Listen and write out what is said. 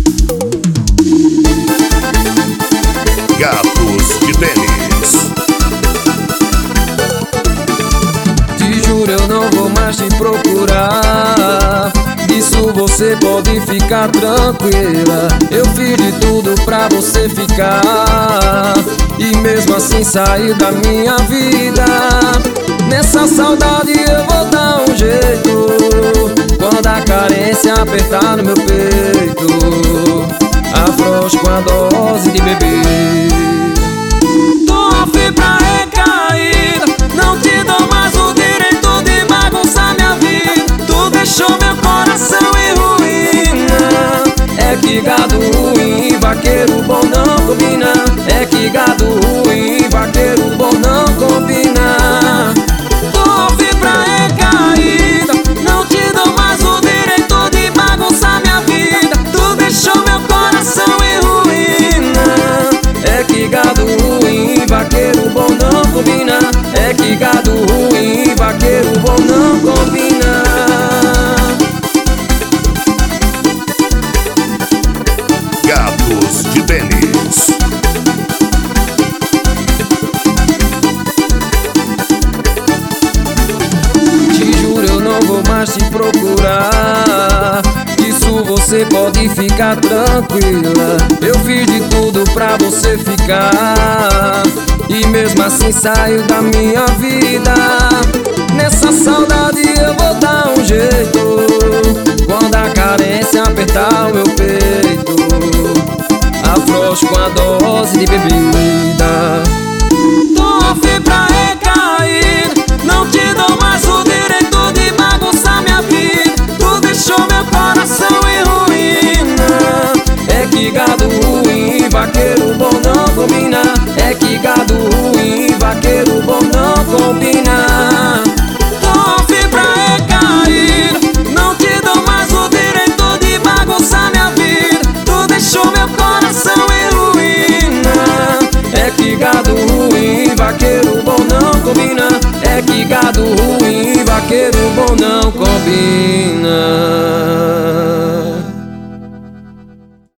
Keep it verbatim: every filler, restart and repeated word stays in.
Gatos de Tênis. Te juro, eu não vou mais te procurar. Disso você pode ficar tranquila. Eu fiz de tudo pra você ficar, e mesmo assim saiu da minha vida. Nessa saudade eu vou dar um jeito. Quando a carência apertar no meu peito, afrouxo com a dose de beber. Tô afim pra recaída, não te dou mais o direito de bagunçar minha vida. Tu deixou meu coração em ruína. É que gado ruim, vaqueiro bom não combina. É que gado ruim, vaqueiro bom não combina. Tô afim pra recaída, não te dou mais o direito de bagunçar minha vida. Tu deixou meu coração em ruína. É que gado ruim, vaqueiro bom não combina. É que gado ruim, vaqueiro bom não combina. Gatos de Tênis. Te juro, eu não vou mais te procurar. Disso você pode ficar tranquila. Eu fiz de tudo pra você ficar, e mesmo assim saiu da minha vida. Nessa saudade eu vou dar um jeito. Quando a carência apertar o meu peito, afrouxo com a dose de bebida. Tô afim pra recair, não te dou mais o direito de bagunçar minha vida. Tu deixou meu coração em ruína. É que gado ruim, vaqueiro bom não combina. É que gado ruim, vaqueiro bom não combina. Tô afim pra recair, não te dou mais o direito de bagunçar minha vida. Tu deixou meu coração em ruína. É que gado ruim, vaqueiro bom não combina. É que gado ruim, vaqueiro bom não combina.